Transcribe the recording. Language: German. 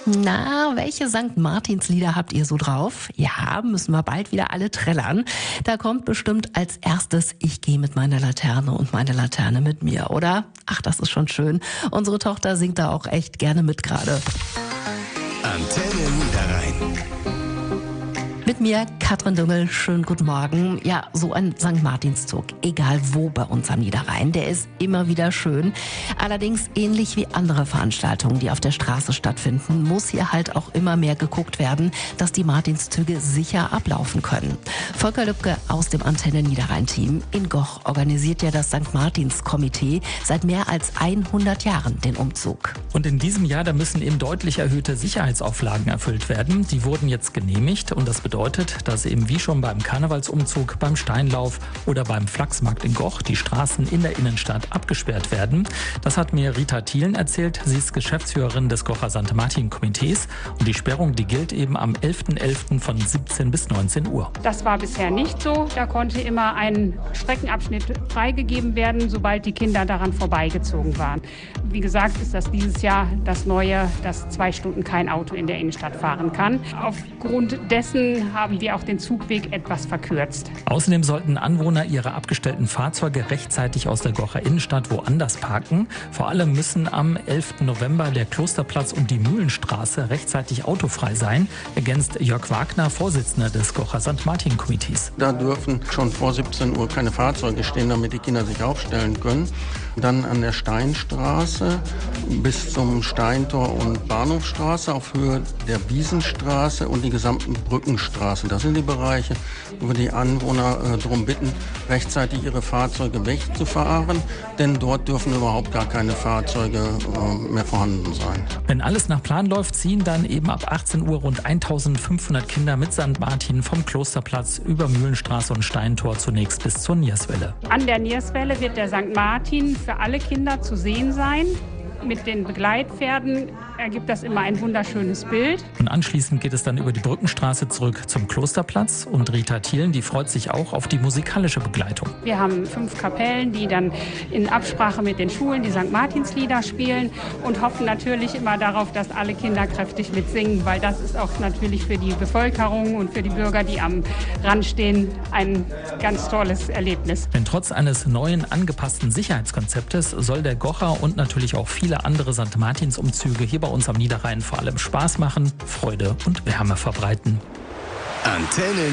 Na, welche St. Martins-Lieder habt ihr so drauf? Ja, müssen wir bald wieder alle trällern. Da kommt bestimmt als erstes Ich gehe mit meiner Laterne und meine Laterne mit mir, oder? Ach, das ist schon schön. Unsere Tochter singt da auch echt gerne mit gerade. Antenne Niederrhein. Mit mir, Katrin Düngel, schönen guten Morgen. Ja, so ein St. Martinszug, egal wo bei uns am Niederrhein, der ist immer wieder schön. Allerdings ähnlich wie andere Veranstaltungen, die auf der Straße stattfinden, muss hier halt auch immer mehr geguckt werden, dass die Martinszüge sicher ablaufen können. Volker Lübke aus dem Antenne Niederrhein-Team in Goch organisiert ja das St. Martins-Komitee seit mehr als 100 Jahren den Umzug. Und in diesem Jahr, da müssen eben deutlich erhöhte Sicherheitsauflagen erfüllt werden. Die wurden jetzt genehmigt und das bedeutet, dass eben wie schon beim Karnevalsumzug, beim Steinlauf oder beim Flachsmarkt in Goch die Straßen in der Innenstadt abgesperrt werden. Das hat mir Rita Thielen erzählt. Sie ist Geschäftsführerin des Gocher St. Martin-Komitees und die Sperrung, die gilt eben am 11.11. von 17 bis 19 Uhr. Das war bisher nicht so. Da konnte immer ein Streckenabschnitt freigegeben werden, sobald die Kinder daran vorbeigezogen waren. Wie gesagt, ist das dieses Jahr das Neue, dass 2 Stunden kein Auto in der Innenstadt fahren kann. Aufgrund dessen haben wir auch den Zugweg etwas verkürzt. Außerdem sollten Anwohner ihre abgestellten Fahrzeuge rechtzeitig aus der Gocher Innenstadt woanders parken. Vor allem müssen am 11. November der Klosterplatz und die Mühlenstraße rechtzeitig autofrei sein, ergänzt Jörg Wagner, Vorsitzender des Gocher St. Martin-Komitees. Da dürfen schon vor 17 Uhr keine Fahrzeuge stehen, damit die Kinder sich aufstellen können. Dann an der Steinstraße bis zum Steintor und Bahnhofstraße auf Höhe der Wiesenstraße und die gesamten Brückenstraßen. Das sind die Bereiche, wo wir die Anwohner darum bitten, rechtzeitig ihre Fahrzeuge wegzufahren, denn dort dürfen überhaupt gar keine Fahrzeuge mehr vorhanden sein. Wenn alles nach Plan läuft, ziehen dann eben ab 18 Uhr rund 1500 Kinder mit St. Martin vom Klosterplatz über Mühlenstraße und Steintor zunächst bis zur Nierswelle. An der Nierswelle wird der St. Martin für alle Kinder zu sehen sein. Mit den Begleitpferden ergibt das immer ein wunderschönes Bild. Und anschließend geht es dann über die Brückenstraße zurück zum Klosterplatz. Und Rita Thielen, die freut sich auch auf die musikalische Begleitung. Wir haben 5 Kapellen, die dann in Absprache mit den Schulen die St. Martinslieder spielen und hoffen natürlich immer darauf, dass alle Kinder kräftig mitsingen, weil das ist auch natürlich für die Bevölkerung und für die Bürger, die am Rand stehen, ein ganz tolles Erlebnis. Denn trotz eines neuen angepassten Sicherheitskonzeptes soll der Gocher und natürlich auch viele andere St. Martins-Umzüge hier bei uns am Niederrhein vor allem Spaß machen, Freude und Wärme verbreiten. Antenne